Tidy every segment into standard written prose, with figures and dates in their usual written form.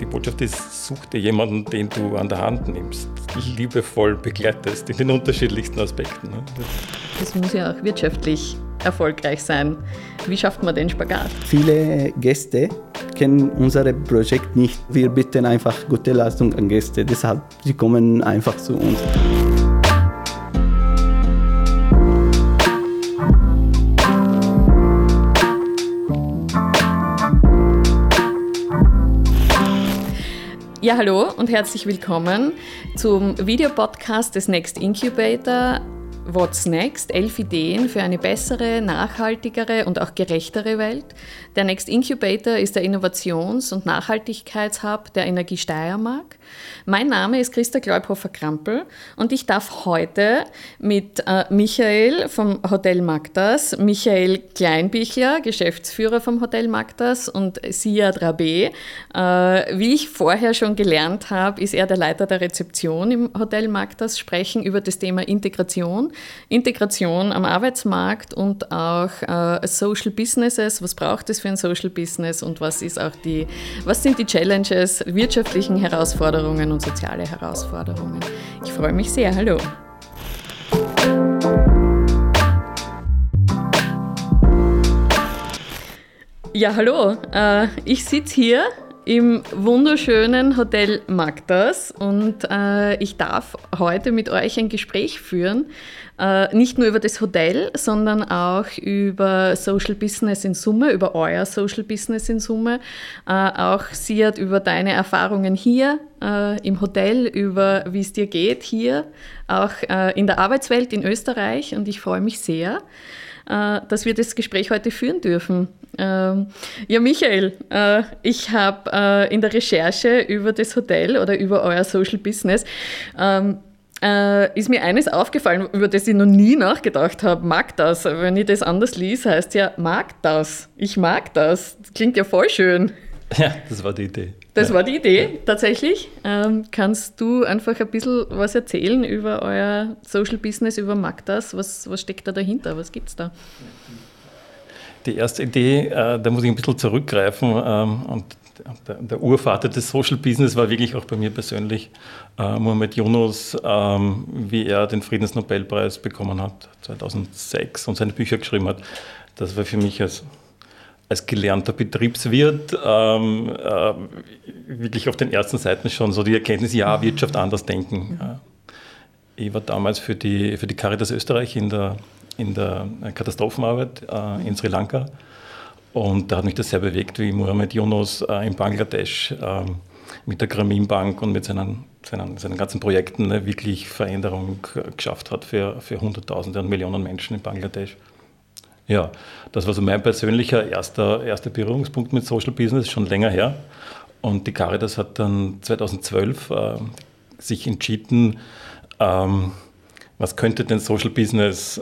Die Botschaft ist, such dir jemanden, den du an der Hand nimmst, liebevoll begleitest in den unterschiedlichsten Aspekten. Das muss ja auch wirtschaftlich erfolgreich sein. Wie schafft man den Spagat? Viele Gäste kennen unser Projekt nicht. Wir bieten einfach gute Leistung an Gäste, deshalb sie kommen einfach zu uns. Ja, hallo und herzlich willkommen zum Videopodcast des Next Incubator. What's Next? 11 Ideen für eine bessere, nachhaltigere und auch gerechtere Welt. Der Next Incubator ist der Innovations- und Nachhaltigkeitshub der Energie Steiermark. Mein Name ist Christa Gleubhofer-Krampel und ich darf heute mit Michael vom Hotel Magdas, Michael Kleinbichler, Geschäftsführer vom Hotel Magdas, und Siad Rabeh. Wie ich vorher schon gelernt habe, ist er der Leiter der Rezeption im Hotel Magdas, sprechen über das Thema Integration am Arbeitsmarkt und auch Social Businesses. Was braucht es für ein Social Business und was sind die Challenges, wirtschaftlichen Herausforderungen und soziale Herausforderungen? Ich freue mich sehr. Hallo. Ja, hallo. Ich sitze hier im wunderschönen Hotel Magdas und ich darf heute mit euch ein Gespräch führen, nicht nur über das Hotel, sondern auch über Social Business in Summe, über euer Social Business in Summe, auch Siad, über deine Erfahrungen hier im Hotel, über wie es dir geht hier, auch in der Arbeitswelt in Österreich, und ich freue mich sehr, dass wir das Gespräch heute führen dürfen. Ja, Michael, ich habe in der Recherche über das Hotel oder über euer Social Business ist mir eines aufgefallen, über das ich noch nie nachgedacht habe. Magdas. Wenn ich das anders lese, heißt ja Magdas. Ich mag das. Das klingt ja voll schön. Ja, das war die Idee. Das war die Idee, tatsächlich. Kannst du einfach ein bisschen was erzählen über euer Social Business, über Magdas? Was steckt da dahinter? Was gibt es da? Die erste Idee, da muss ich ein bisschen zurückgreifen. Und der Urvater des Social Business war wirklich auch bei mir persönlich Muhammad Yunus, wie er den Friedensnobelpreis bekommen hat 2006 und seine Bücher geschrieben hat. Das war für mich als gelernter Betriebswirt wirklich auf den ersten Seiten schon so die Erkenntnis, ja, Wirtschaft anders denken. Ich war damals für die Caritas Österreich in der Katastrophenarbeit in Sri Lanka, und da hat mich das sehr bewegt, wie Muhammad Yunus in Bangladesch mit der Grameen Bank und mit seinen ganzen Projekten wirklich Veränderung geschafft hat für Hunderttausende und Millionen Menschen in Bangladesch. Ja, das war so mein persönlicher erster Berührungspunkt mit Social Business, schon länger her. Und die Caritas hat dann 2012 sich entschieden, was könnte denn Social Business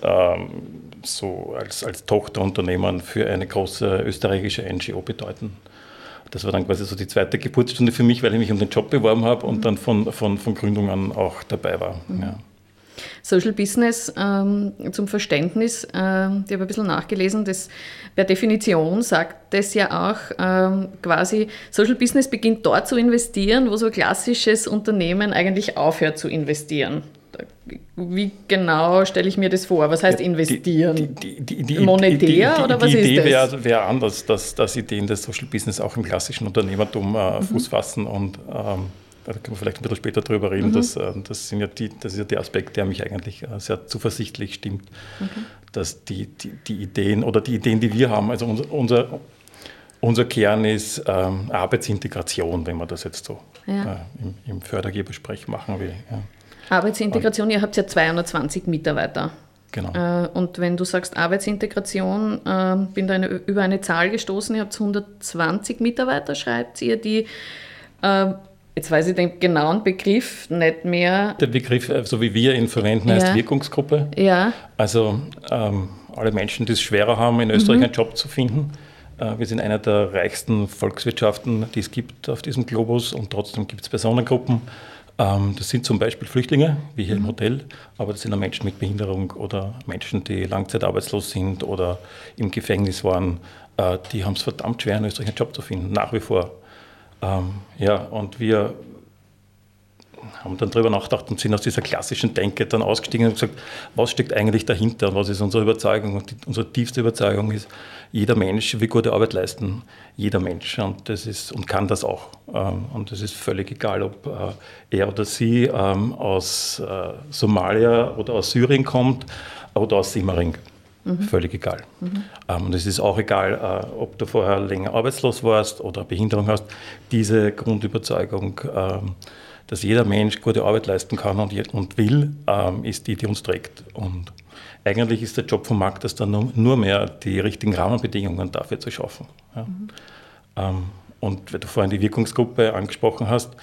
so als Tochterunternehmen für eine große österreichische NGO bedeuten. Das war dann quasi so die zweite Geburtsstunde für mich, weil ich mich um den Job beworben habe und dann von Gründung an auch dabei war. Ja. Social Business, zum Verständnis, ich habe ein bisschen nachgelesen, das per Definition sagt das ja auch quasi, Social Business beginnt dort zu investieren, wo so ein klassisches Unternehmen eigentlich aufhört zu investieren. Wie genau stelle ich mir das vor? Was heißt investieren? Monetär oder was ist das? Die Idee wäre anders, dass Ideen des Social Business auch im klassischen Unternehmertum Fuß fassen, und da können wir vielleicht ein bisschen später drüber reden. Das ist ja der Aspekt, der mich eigentlich sehr zuversichtlich stimmt, dass die Ideen oder die Ideen, die wir haben, also unser Kern ist Arbeitsintegration, wenn man das jetzt so im Fördergebersprech machen will. Ja. Arbeitsintegration, ihr habt ja 220 Mitarbeiter. Genau. Und wenn du sagst Arbeitsintegration, bin da über eine Zahl gestoßen, ihr habt 120 Mitarbeiter, schreibt ihr, die, jetzt weiß ich den genauen Begriff nicht mehr. Der Begriff, so wie wir ihn verwenden, heißt Wirkungsgruppe. Ja. Also alle Menschen, die es schwerer haben, in Österreich einen Job zu finden. Wir sind eine der reichsten Volkswirtschaften, die es gibt auf diesem Globus, und trotzdem gibt es Personengruppen. Das sind zum Beispiel Flüchtlinge, wie hier im Hotel, aber das sind auch Menschen mit Behinderung oder Menschen, die langzeitarbeitslos sind oder im Gefängnis waren. Die haben es verdammt schwer, in Österreich einen Job zu finden, nach wie vor. Und wir haben dann darüber nachgedacht und sind aus dieser klassischen Denke dann ausgestiegen und gesagt, was steckt eigentlich dahinter und was ist unsere Überzeugung? Und unsere tiefste Überzeugung ist, jeder Mensch will gute Arbeit leisten, jeder Mensch, und kann das auch. Und es ist völlig egal, ob er oder sie aus Somalia oder aus Syrien kommt oder aus Simmering. Völlig egal. Und es ist auch egal, ob du vorher länger arbeitslos warst oder Behinderung hast. Diese Grundüberzeugung, dass jeder Mensch gute Arbeit leisten kann und will, ist die uns trägt. Und eigentlich ist der Job vom Magdas dann nur mehr die richtigen Rahmenbedingungen dafür zu schaffen. Ja. Und weil du vorhin die Wirkungsgruppe angesprochen hast,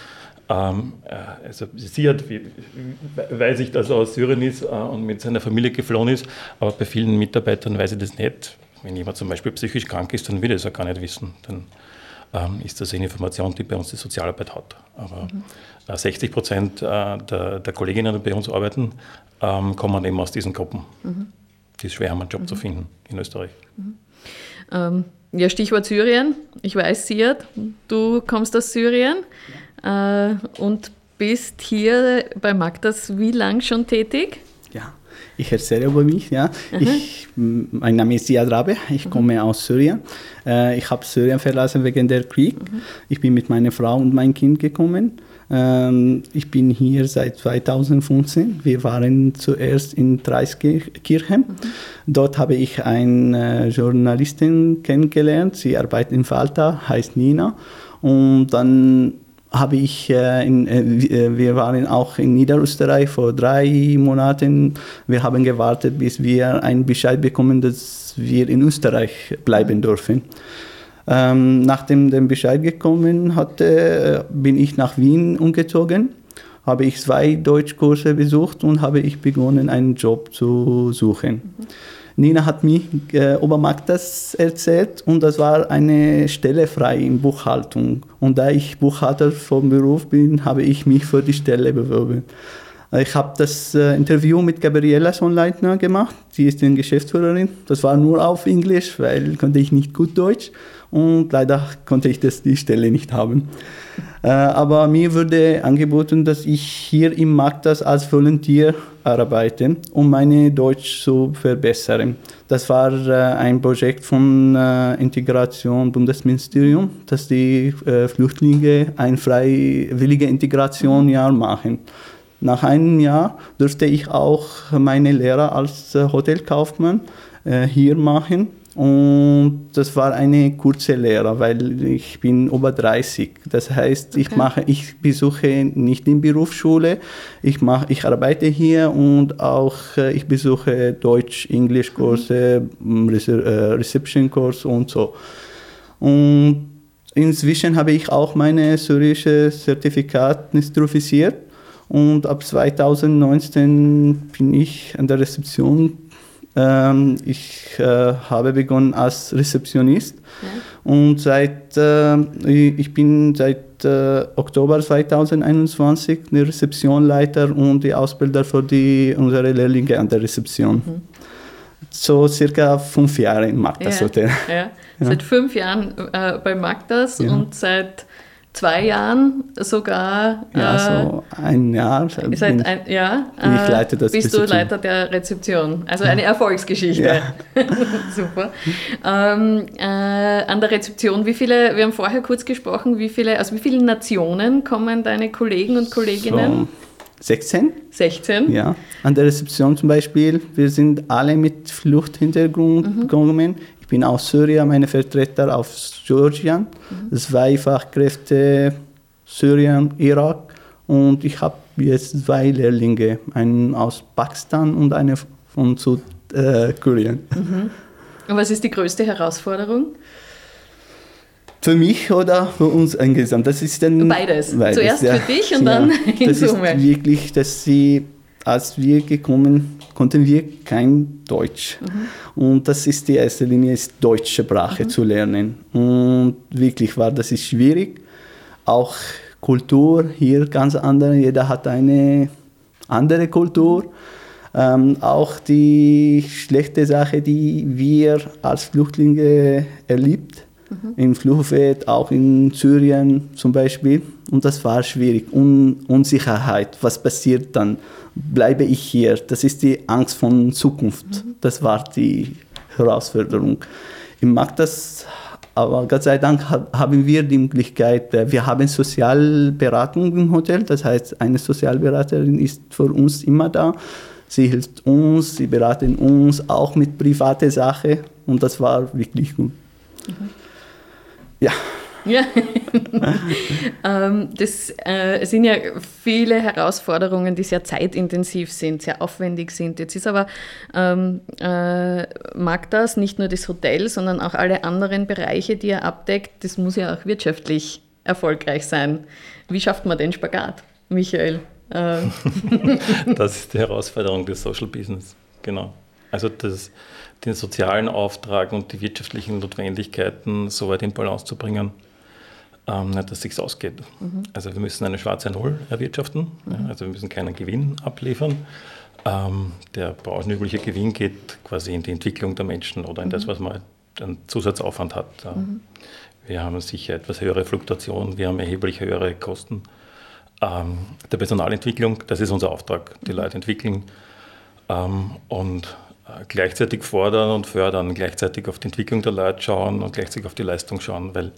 also sie weiß ich, dass er aus Syrien ist und mit seiner Familie geflohen ist, aber bei vielen Mitarbeitern weiß ich das nicht. Wenn jemand zum Beispiel psychisch krank ist, dann will er es ja gar nicht wissen. Dann ist das eine Information, die bei uns die Sozialarbeit hat. Aber 60% der Kolleginnen, die bei uns arbeiten, kommen eben aus diesen Gruppen. Es ist schwer, einen Job zu finden in Österreich. Ja, Stichwort Syrien. Ich weiß, Siad, du kommst aus Syrien und bist hier bei Magdas wie lang schon tätig? Ja, ich erzähle über mich. Ja. Mein Name ist Siad Rabe, ich komme aus Syrien. Ich habe Syrien verlassen wegen der Krieg. Ich bin mit meiner Frau und meinem Kind gekommen. Ich bin hier seit 2015. Wir waren zuerst in Traiskirchen. Dort habe ich eine Journalistin kennengelernt. Sie arbeitet in Falta, heißt Nina. Und dann habe ich, wir waren auch in Niederösterreich vor 3 Monaten. Wir haben gewartet, bis wir einen Bescheid bekommen, dass wir in Österreich bleiben dürfen. Nachdem der Bescheid gekommen hatte, bin ich nach Wien umgezogen, habe ich 2 Deutschkurse besucht und habe ich begonnen, einen Job zu suchen. Nina hat mir über Magdas erzählt und das war eine Stelle frei in Buchhaltung. Und da ich Buchhalter vom Beruf bin, habe ich mich für die Stelle beworben. Ich habe das Interview mit Gabriela Sonnleitner gemacht, sie ist die Geschäftsführerin. Das war nur auf Englisch, weil konnte ich nicht gut Deutsch und leider konnte ich die Stelle nicht haben. Aber mir wurde angeboten, dass ich hier im Magdas als Volunteer arbeite, um meine Deutsch zu verbessern. Das war ein Projekt von Integration Bundesministerium, dass die Flüchtlinge ein freiwillige Integrationsjahr machen. Nach einem Jahr durfte ich auch meine Lehre als Hotelkaufmann hier machen. Und das war eine kurze Lehre, weil ich bin über 30. Das heißt, ich besuche nicht die Berufsschule, ich arbeite hier und auch ich besuche Deutsch-Englisch-Kurse, Reception-Kurs und so. Und inzwischen habe ich auch meine syrische Zertifikat institutionalisiert. Und ab 2019 bin ich an der Rezeption. Ich habe begonnen als Rezeptionist und ich bin seit Oktober 2021 der Rezeptionleiter und die Ausbilder für unsere Lehrlinge an der Rezeption. So circa 5 Jahre in Magdas Hotel. Ja. Seit 5 Jahren bei Magdas und seit 2 Jahren sogar. So ein Jahr. Ich leite das bist du Leiter der Rezeption. Also eine Erfolgsgeschichte. Ja. Super. An der Rezeption, wir haben vorher kurz gesprochen, wie viele Nationen kommen deine Kollegen und Kolleginnen? So, 16. 16? Ja. An der Rezeption zum Beispiel, wir sind alle mit Fluchthintergrund gekommen. Ich bin aus Syrien, meine Vertreter aus Georgien, 2 Fachkräfte Syrien, Irak und ich habe jetzt 2 Lehrlinge, einen aus Pakistan und eine von Südkorea. Und was ist die größte Herausforderung? Für mich oder für uns insgesamt? Das ist dann beides. Zuerst für dich und dann in Summe. Das ist wirklich, dass als wir gekommen, konnten wir kein Deutsch. Und das ist die erste Linie, ist deutsche Sprache zu lernen. Und wirklich das ist schwierig. Auch Kultur hier ganz andere. Jeder hat eine andere Kultur. Auch die schlechte Sache, die wir als Flüchtlinge erlebt, in Fluchtfeld, auch in Syrien zum Beispiel. Und das war schwierig. Unsicherheit, was passiert dann? Bleibe ich hier? Das ist die Angst von Zukunft. Das war die Herausforderung. Ich mag das, aber Gott sei Dank haben wir die Möglichkeit, wir haben Sozialberatung im Hotel, das heißt, eine Sozialberaterin ist für uns immer da. Sie hilft uns, sie beraten uns auch mit privaten Sachen und das war wirklich gut. Ja. Ja, das sind ja viele Herausforderungen, die sehr zeitintensiv sind, sehr aufwendig sind. Jetzt ist aber Magdas nicht nur das Hotel, sondern auch alle anderen Bereiche, die er abdeckt, das muss ja auch wirtschaftlich erfolgreich sein. Wie schafft man den Spagat, Michael? Das ist die Herausforderung des Social Business, genau. Also den sozialen Auftrag und die wirtschaftlichen Notwendigkeiten so weit in Balance zu bringen, dass es sich ausgeht. Also wir müssen eine schwarze Null erwirtschaften, also wir müssen keinen Gewinn abliefern. Der branchenübliche Gewinn geht quasi in die Entwicklung der Menschen oder in das, was man einen Zusatzaufwand hat. Wir haben sicher etwas höhere Fluktuation, wir haben erheblich höhere Kosten. Der Personalentwicklung, das ist unser Auftrag, die Leute entwickeln und gleichzeitig fordern und fördern, gleichzeitig auf die Entwicklung der Leute schauen und gleichzeitig auf die Leistung schauen, weil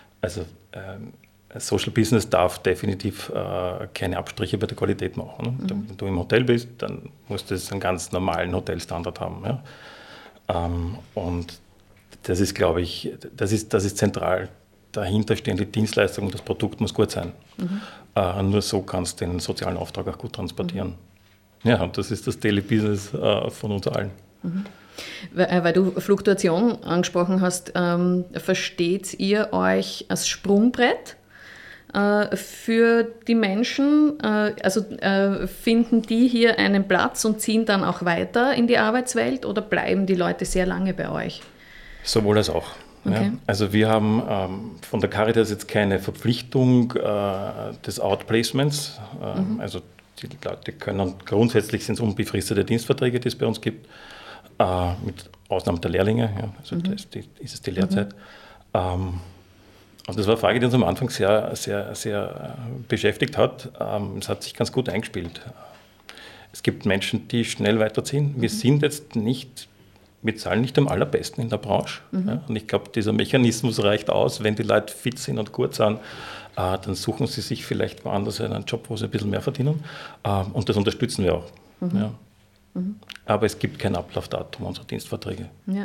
Social Business darf definitiv keine Abstriche bei der Qualität machen. Ne? Wenn du im Hotel bist, dann musst du einen ganz normalen Hotelstandard haben. Ja? Und das ist, glaube ich, das ist zentral. Dahinter stehen die Dienstleistungen und das Produkt muss gut sein. Nur so kannst du den sozialen Auftrag auch gut transportieren. Ja, und das ist das Daily Business von uns allen. Weil du Fluktuation angesprochen hast, versteht ihr euch als Sprungbrett für die Menschen? Also finden die hier einen Platz und ziehen dann auch weiter in die Arbeitswelt oder bleiben die Leute sehr lange bei euch? Sowohl als auch. Okay. Ja. Also wir haben von der Caritas jetzt keine Verpflichtung des Outplacements. Also die Leute können, grundsätzlich sind es unbefristete Dienstverträge, die es bei uns gibt, mit Ausnahme der Lehrlinge, ja, also das ist es die Lehrzeit. Und das war eine Frage, die uns am Anfang sehr, sehr, sehr beschäftigt hat. Es hat sich ganz gut eingespielt. Es gibt Menschen, die schnell weiterziehen. Wir sind jetzt nicht, wir zahlen nicht am allerbesten in der Branche. Ja, und ich glaube, dieser Mechanismus reicht aus, wenn die Leute fit sind und gut sind, dann suchen sie sich vielleicht woanders einen Job, wo sie ein bisschen mehr verdienen. Und das unterstützen wir auch. Ja. Aber es gibt kein Ablaufdatum unserer Dienstverträge. Ja.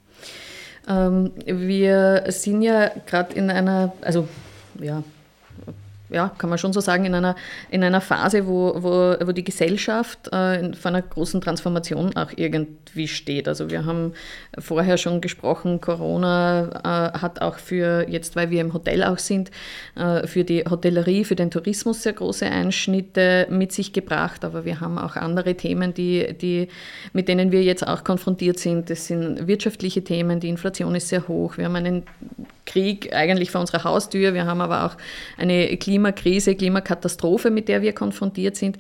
Wir sind ja gerade in einer, also ja, kann man schon so sagen, in einer Phase, wo die Gesellschaft vor einer großen Transformation auch irgendwie steht. Also wir haben vorher schon gesprochen, Corona hat auch für, jetzt weil wir im Hotel auch sind, für die Hotellerie, für den Tourismus sehr große Einschnitte mit sich gebracht. Aber wir haben auch andere Themen, mit denen wir jetzt auch konfrontiert sind. Das sind wirtschaftliche Themen, die Inflation ist sehr hoch. Wir haben einen Krieg eigentlich vor unserer Haustür. Wir haben aber auch eine Klimakrise, Klimakatastrophe, mit der wir konfrontiert sind.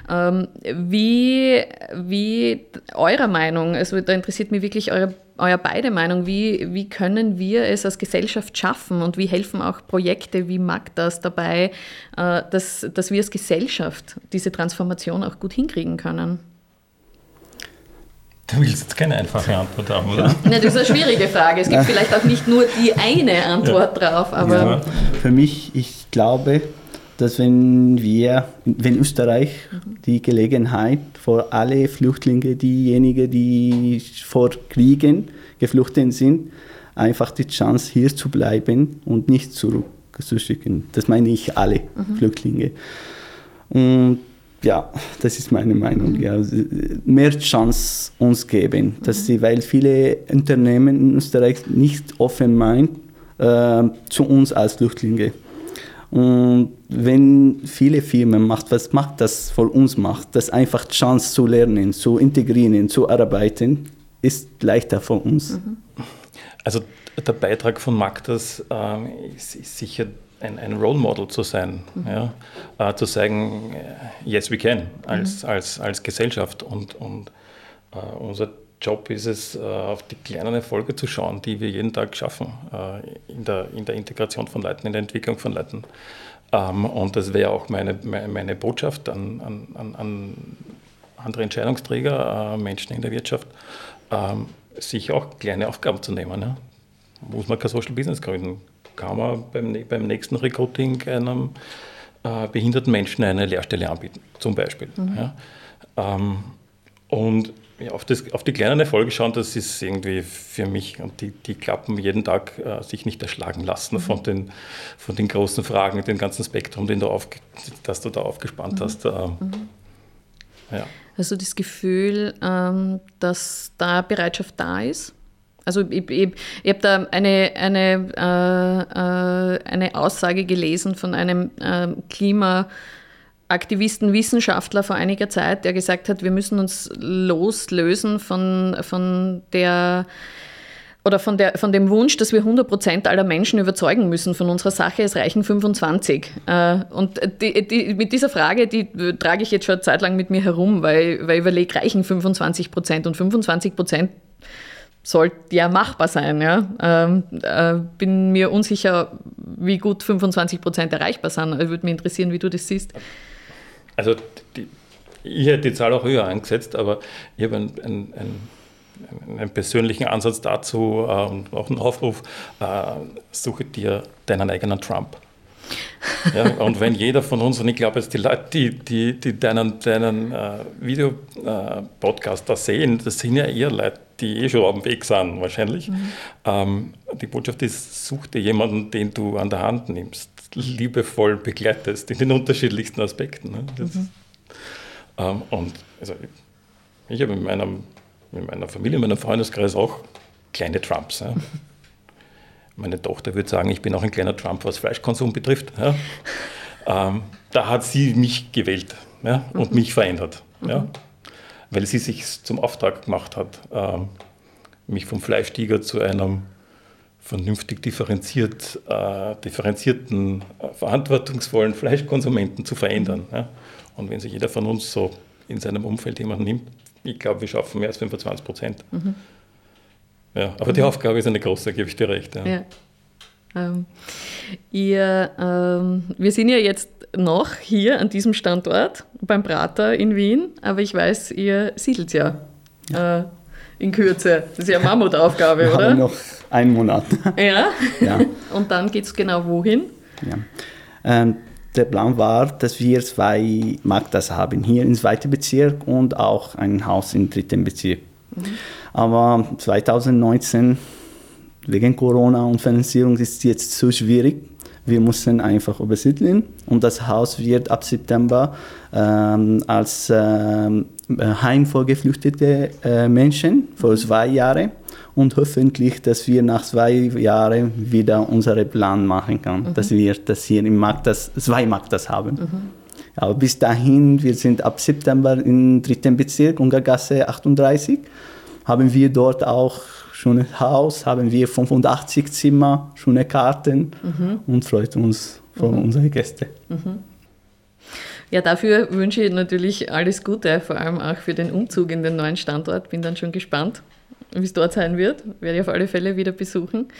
Wie eurer Meinung, also da interessiert mich wirklich euer beide Meinung, wie können wir es als Gesellschaft schaffen und wie helfen auch Projekte wie Magdas dabei, dass wir als Gesellschaft diese Transformation auch gut hinkriegen können? Du willst jetzt keine einfache Antwort haben, oder? Nein, das ist eine schwierige Frage. Es gibt vielleicht auch nicht nur die eine Antwort drauf. Aber ja. Für mich, ich glaube, dass wenn Österreich die Gelegenheit für alle Flüchtlinge, diejenigen, die vor Kriegen geflüchtet sind, einfach die Chance hier zu bleiben und nicht zurückzuschicken. Das meine ich alle Flüchtlinge. Und ja, das ist meine Meinung. Ja. Mehr Chance uns geben, weil viele Unternehmen in Österreich nicht offen meinen zu uns als Flüchtlinge. Und wenn viele Firmen was macht, das für uns macht, das einfach Chance zu lernen, zu integrieren, zu arbeiten, ist leichter für uns. Also der Beitrag von Magdas ist sicher ein Role Model zu sein, ja? Zu sagen, yes we can als Gesellschaft und unser Job ist es, auf die kleinen Erfolge zu schauen, die wir jeden Tag schaffen, in der Integration von Leuten, in der Entwicklung von Leuten. Und das wäre auch meine Botschaft an andere Entscheidungsträger, Menschen in der Wirtschaft, sich auch kleine Aufgaben zu nehmen. Ja. Muss man kein Social Business gründen? Kann man beim nächsten Recruiting einem behinderten Menschen eine Lehrstelle anbieten, zum Beispiel. Ja. Und ja, auf die kleinen Erfolge schauen, das ist irgendwie für mich, und die klappen jeden Tag, sich nicht erschlagen lassen von den großen Fragen, dem ganzen Spektrum, das du da aufgespannt hast. Ja. Hast du das Gefühl, dass da Bereitschaft da ist? Also ich habe da eine Aussage gelesen von einem Klimaaktivisten, Wissenschaftler vor einiger Zeit, der gesagt hat, wir müssen uns loslösen von dem Wunsch, dass wir 100% aller Menschen überzeugen müssen von unserer Sache, es reichen 25. Und mit dieser Frage, die trage ich jetzt schon eine Zeit lang mit mir herum, weil ich überlege, reichen 25%? Und 25% sollte ja machbar sein. Ja? Bin mir unsicher, wie gut 25% erreichbar sind. Würde mich interessieren, wie du das siehst. Also ich hätte die Zahl auch höher angesetzt, aber ich habe einen persönlichen Ansatz dazu und auch einen Aufruf, suche dir deinen eigenen Trump. Ja, und wenn jeder von uns, und ich glaube jetzt die Leute, die deinen Videopodcast da sehen, das sind ja eher Leute, die schon auf dem Weg sind wahrscheinlich. Die Botschaft ist, such dir jemanden, den du an der Hand nimmst, liebevoll begleitest in den unterschiedlichsten Aspekten. Ne? Und also ich habe in meiner Familie, in meinem Freundeskreis auch kleine Trumps. Ja. Meine Tochter würde sagen, ich bin auch ein kleiner Trump, was Fleischkonsum betrifft. Ja. Da hat sie mich gewählt, ja, und mich verändert. Ja, weil sie sich zum Auftrag gemacht hat, mich vom Fleischtiger zu einem vernünftig differenzierten, verantwortungsvollen Fleischkonsumenten zu verändern. Ja. Und wenn sich jeder von uns so in seinem Umfeld jemanden nimmt, ich glaube, wir schaffen mehr als 25%. Ja, aber die Aufgabe ist eine große, gebe ich dir recht. Ja. Wir sind ja jetzt noch hier an diesem Standort beim Prater in Wien, aber ich weiß, ihr siedelt ja in Kürze. Das ist ja eine Mammutaufgabe, wir oder? Wir haben noch einen Monat. Ja? Und dann geht es genau wohin? Ja. Der Plan war, dass wir 2 Magdas haben, hier im 2. Bezirk und auch ein Haus im 3. Bezirk. Aber 2019, wegen Corona und Finanzierung, ist es jetzt so schwierig. Wir mussten einfach übersiedeln und das Haus wird ab September als Heim für geflüchtete Menschen für 2 Jahre und hoffentlich, dass wir nach 2 Jahren wieder unseren Plan machen können, dass wir das hier im Magdas, 2 Magdas haben. Aber bis dahin, wir sind ab September im 3. Bezirk, Ungargasse 38, haben wir dort auch schönes Haus, haben wir 85 Zimmer, schöne Karten und freut uns für unsere Gäste. Ja, dafür wünsche ich natürlich alles Gute, vor allem auch für den Umzug in den neuen Standort. Bin dann schon gespannt, wie es dort sein wird. Werde ich auf alle Fälle wieder besuchen.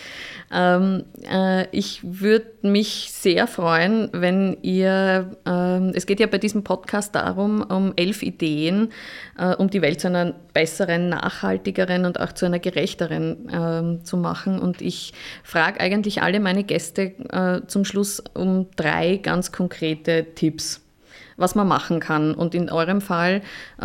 Ich würde mich sehr freuen, wenn ihr, es geht ja bei diesem Podcast darum, um 11 Ideen, um die Welt zu einer besseren, nachhaltigeren und auch zu einer gerechteren zu machen. Und ich frage eigentlich alle meine Gäste zum Schluss um 3 ganz konkrete Tipps, was man machen kann. Und in eurem Fall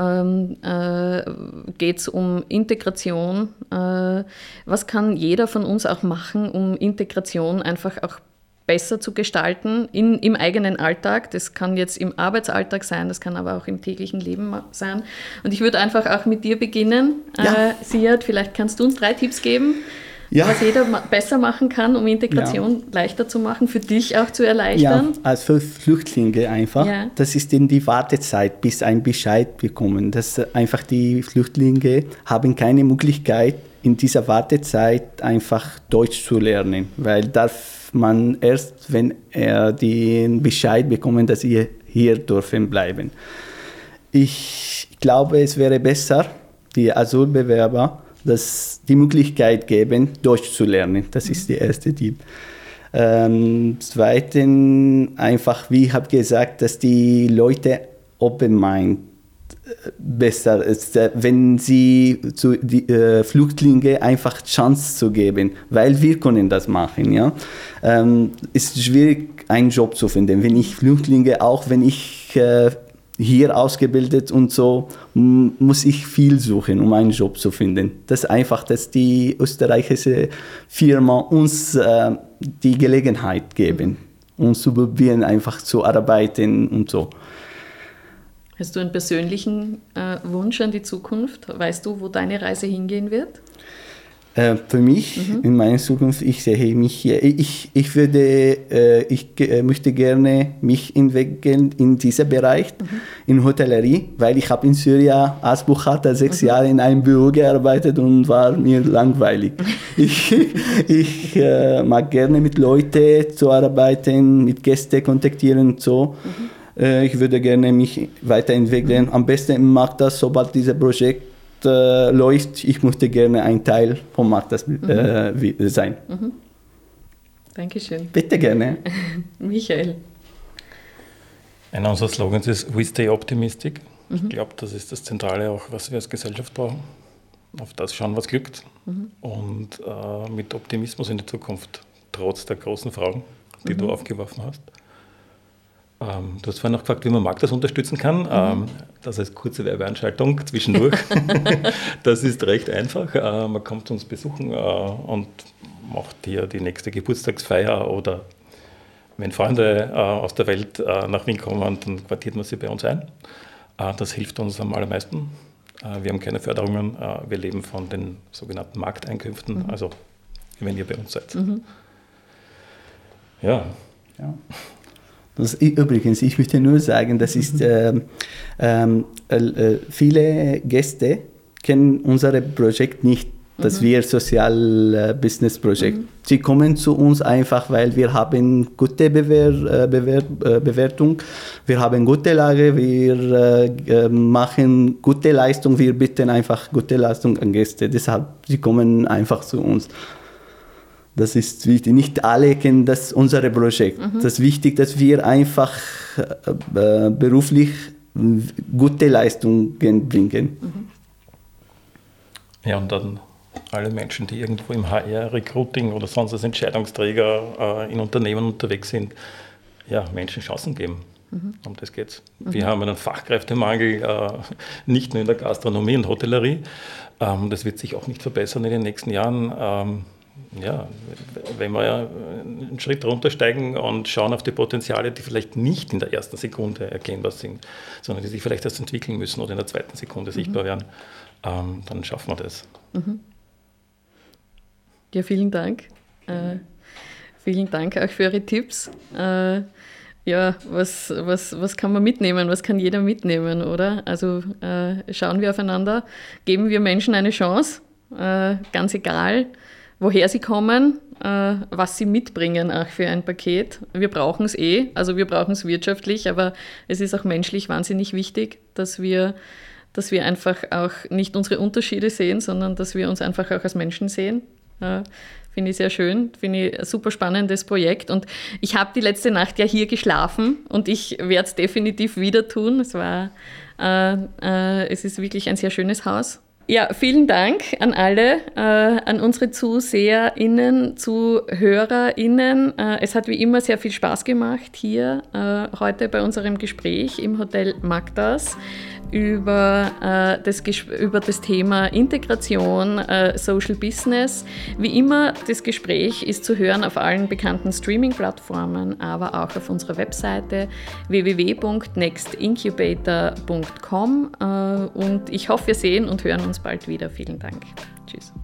geht es um Integration. Was kann jeder von uns auch machen, um Integration einfach auch besser zu gestalten im eigenen Alltag? Das kann jetzt im Arbeitsalltag sein, das kann aber auch im täglichen Leben sein. Und ich würde einfach auch mit dir beginnen. Siad, vielleicht kannst du uns 3 Tipps geben, was jeder besser machen kann, um Integration leichter zu machen, für dich auch zu erleichtern? Ja, als für Flüchtlinge einfach. Ja. Das ist in die Wartezeit, bis ein Bescheid bekommen. Das einfach die Flüchtlinge haben keine Möglichkeit, in dieser Wartezeit einfach Deutsch zu lernen, weil darf man erst, wenn er den Bescheid bekommen, dass sie hier dürfen bleiben. Ich glaube, es wäre besser, die Asylbewerber die Möglichkeit geben, Deutsch zu lernen. Das ist der erste Tipp. Zweitens, einfach, wie ich habe gesagt, dass die Leute open-mind besser ist, wenn sie zu die Flüchtlinge einfach Chance zu geben, weil wir können das machen. Ja? Es ist schwierig, einen Job zu finden. Wenn ich Flüchtlinge, auch wenn ich hier ausgebildet und so, muss ich viel suchen, um einen Job zu finden. Das ist einfach, dass die österreichische Firma uns die Gelegenheit geben, uns zu probieren, einfach zu arbeiten und so. Hast du einen persönlichen Wunsch an die Zukunft? Weißt du, wo deine Reise hingehen wird? Für mich, in meiner Zukunft, ich sehe mich hier. Ich möchte gerne mich entwickeln in diesem Bereich, in Hotellerie, weil ich habe in Syrien als Buchhalter 6 Jahre in einem Büro gearbeitet und war mir langweilig. Ich mag gerne mit Leuten zu arbeiten, mit Gästen kontaktieren und so. Ich würde gerne mich weiterentwickeln. Am besten mag das, sobald dieses Projekt läuft, ich möchte gerne ein Teil vom Markt sein. Dankeschön. Bitte gerne. Michael. Einer unserer Slogans ist We Stay Optimistic. Ich glaube, das ist das Zentrale auch, was wir als Gesellschaft brauchen. Auf das schauen, was glückt. Und mit Optimismus in die Zukunft, trotz der großen Fragen, die du aufgeworfen hast. Du hast vorhin noch gefragt, wie man Magdas unterstützen kann. Das als kurze Werbeanschaltung zwischendurch. Das ist recht einfach. Man kommt uns besuchen und macht hier die nächste Geburtstagsfeier oder wenn Freunde aus der Welt nach Wien kommen, dann quartiert man sie bei uns ein. Das hilft uns am allermeisten. Wir haben keine Förderungen. Wir leben von den sogenannten Markteinkünften. Also wenn ihr bei uns seid. Ja. Übrigens, ich möchte nur sagen, das ist, viele Gäste kennen unser Projekt nicht, dass wir Sozial-Business-Projekt. Sie kommen zu uns einfach, weil wir haben gute Bewertung, wir haben gute Lage, wir machen gute Leistung, wir bieten einfach gute Leistung an Gäste. Deshalb, sie kommen einfach zu uns. Das ist wichtig. Nicht alle kennen unser Projekt. Das ist wichtig, dass wir einfach beruflich gute Leistungen bringen. Ja, und dann alle Menschen, die irgendwo im HR, Recruiting oder sonst als Entscheidungsträger in Unternehmen unterwegs sind, ja, Menschen Chancen geben. Um das geht's. Wir haben einen Fachkräftemangel, nicht nur in der Gastronomie und Hotellerie. Das wird sich auch nicht verbessern in den nächsten Jahren. Ja, wenn wir einen Schritt runtersteigen und schauen auf die Potenziale, die vielleicht nicht in der ersten Sekunde erkennbar sind, sondern die sich vielleicht erst entwickeln müssen oder in der zweiten Sekunde sichtbar werden, dann schaffen wir das. Ja, vielen Dank. Vielen Dank auch für eure Tipps. Ja, was kann man mitnehmen? Was kann jeder mitnehmen, oder? Also schauen wir aufeinander, geben wir Menschen eine Chance, ganz egal, woher sie kommen, was sie mitbringen auch für ein Paket. Wir brauchen es also wir brauchen es wirtschaftlich, aber es ist auch menschlich wahnsinnig wichtig, dass wir einfach auch nicht unsere Unterschiede sehen, sondern dass wir uns einfach auch als Menschen sehen. Finde ich sehr schön, finde ich ein super spannendes Projekt. Und ich habe die letzte Nacht ja hier geschlafen und ich werde es definitiv wieder tun. Es ist wirklich ein sehr schönes Haus. Ja, vielen Dank an alle, an unsere ZuseherInnen, ZuhörerInnen. Es hat wie immer sehr viel Spaß gemacht hier heute bei unserem Gespräch im Hotel Magdas über das Thema Integration, Social Business. Wie immer, das Gespräch ist zu hören auf allen bekannten Streaming-Plattformen, aber auch auf unserer Webseite www.nextincubator.com. Und ich hoffe, wir sehen und hören uns bald wieder. Vielen Dank. Tschüss.